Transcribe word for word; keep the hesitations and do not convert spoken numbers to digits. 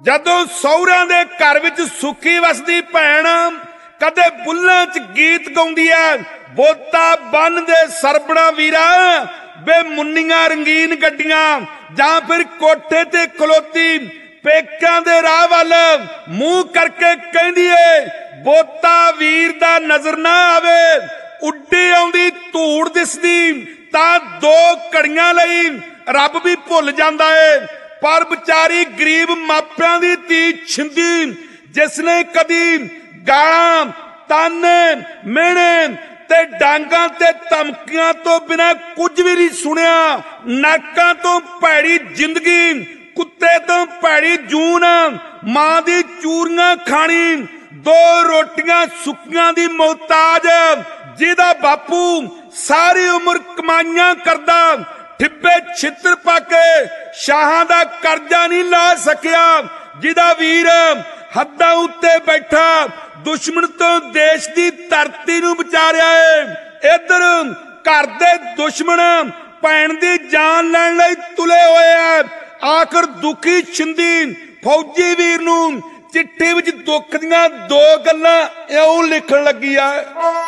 ਜਦੋਂ ਸਹੁਰਿਆਂ ਦੇ ਘਰ ਵਿੱਚ ਸੁੱਖੀ ਵਸਦੀ ਭੈਣ ਕਦੇ ਬੁੱਲਾਂ 'ਚ ਗੀਤ ਗਾਉਂਦੀ ਐ, ਬੋਤਾ ਬੰਨ ਦੇ ਸਰਬਣਾ ਵੀਰਾ ਬੇ ਮੁੰਨੀਆਂ ਰੰਗੀਨ ਗੱਡੀਆਂ, ਜਾਂ ਫਿਰ ਕੋਠੇ ਤੇ ਖਲੋਤੀ ਪੇਕਿਆਂ ਦੇ ਰਾਹ ਵੱਲ ਮੂੰਹ ਕਰਕੇ ਕਹਿੰਦੀ ਏ ਬੋਤਾ ਵੀਰ ਦਾ ਨਜ਼ਰ ਨਾ ਆਵੇ, ਉੱਡੀ ਆਉਂਦੀ ਧੂੜ ਦਿਸਦੀ ਤਾਂ ਦੋ ਘੜੀਆਂ ਲਈ ਰੱਬ ਵੀ ਭੁੱਲ ਜਾਂਦਾ ਏ। ਪਰ ਵਿਚਾਰੀ ਗਰੀਬ ਮਾਪਿਆਂ ਦੀ ਧੀ ਛਿੰਦੀ, ਜਿਸਨੇ ਕਦੀ ਗਾਲਾਂ ਤਾਨੇ ਮਿਹਣੇ ਤੇ ਡਾਂਗਾਂ ਤੇ ਧਮਕੀਆਂ ਤੋਂ ਬਿਨਾਂ ਕੁਝ ਵੀ ਨਹੀਂ ਸੁਣਿਆ, ਨਾਕਾਂ ਤੋਂ ਭੈੜੀ ਜ਼ਿੰਦਗੀ, ਕੁੱਤੇ ਤੋਂ ਭੈੜੀ ਜੂਨ, ਮਾਂ ਦੀ ਚੂਰੀਆਂ ਖਾਣੀ, ਦੋ ਰੋਟੀਆਂ ਸੁੱਕੀਆਂ ਦੀ ਮੁਹਤਾਜ, ਜਿਹਦਾ ਬਾਪੂ ਸਾਰੀ ਉਮਰ ਕਮਾਈਆਂ ਕਰਦਾ ਠਿੱਬੇ ਛਿੱਤਰ ਪਾ ਕੇ ਸ਼ਾਹਾਂ ਦਾ ਕਰਜ਼ਾ ਨਹੀਂ ਲਾ ਸਕਿਆ, ਜਿਹਦਾ ਵੀਰ ਹੱਦਾਂ ਉੱਤੇ ਬੈਠਾ ਦੁਸ਼ਮਣ ਤੋਂ ਦੇਸ਼ ਦੀ ਧਰਤੀ ਨੂੰ ਬਚਾ ਰਿਹਾ ਏ। ਇੱਧਰ ਘਰ ਦੇ ਦੁਸ਼ਮਣ ਭੈਣ ਦੀ ਜਾਨ ਲੈਣ ਲਈ ਤੁਲੇ ਹੋਏ ਆ। ਆਖਰ ਦੁਖੀ ਛਿੰਦੀ ਫੌਜੀ ਵੀਰ ਨੂੰ ਚਿੱਠੀ ਵਿੱਚ ਦੁੱਖ ਦੀਆਂ ਦੋ ਗੱਲਾਂ ਇਉਂ ਲਿਖਣ ਲੱਗੀ ਆ।